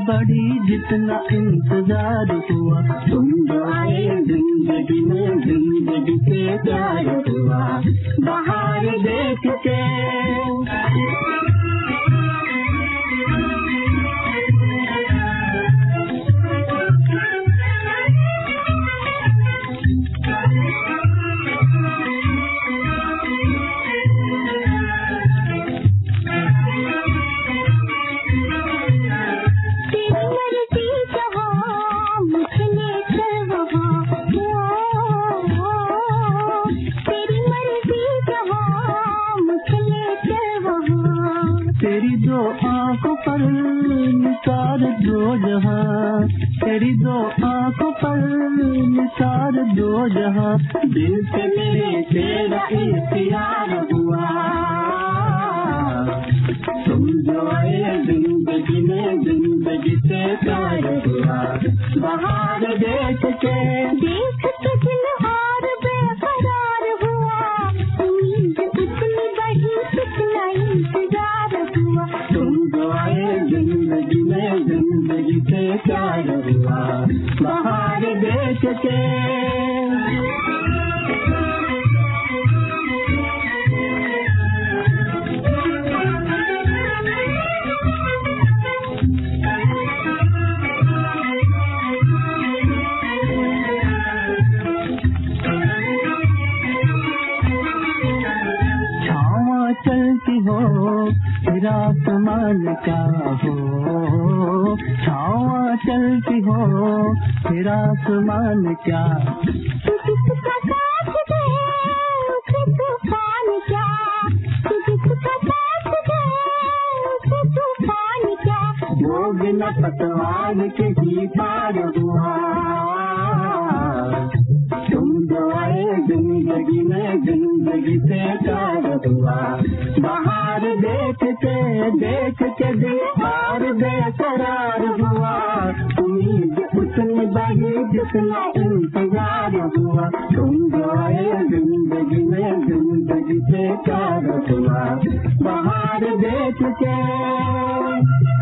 बढ़ी जितना इंतजार हुआ, तुम जो आए जिंदगी में जिंदगी से प्यार हुआ। बाहर देख के तेरी दो आंखों पर निसार दो जहां, तेरी दो आंखों पर निसार दो जहां, दिल से मेरे तेरा इख्तियार हुआ। तुम जो आए जिंदगी में जिंदगी से प्यार हुआ। बाहर देख के दिल और बेकरार हुआ, उम्मीद कितनी बड़ी कितना इंतजार हुआ। तुम जो आए जिंदगी में जिंदगी से प्यार हुआ। बाहर देख के चलती हो फिर आसमान क्या हो, छावा चलती हो फिर आसमान क्या, किसका साथ दे उसे तूफान क्या, किसका साथ दे उसे तूफान क्या, वो बिना पतवार के ही पार हुआ। तुम जो आए जिंदगी में जिंदगी से प्यार हुआ। बाहर देख के दिल और बेकरार हुआ, उम्मीद उतनी बड़ी जितना इंतजार हुआ। तुम जो आए जिंदगी में जिंदगी से प्यार हुआ। बाहर देख के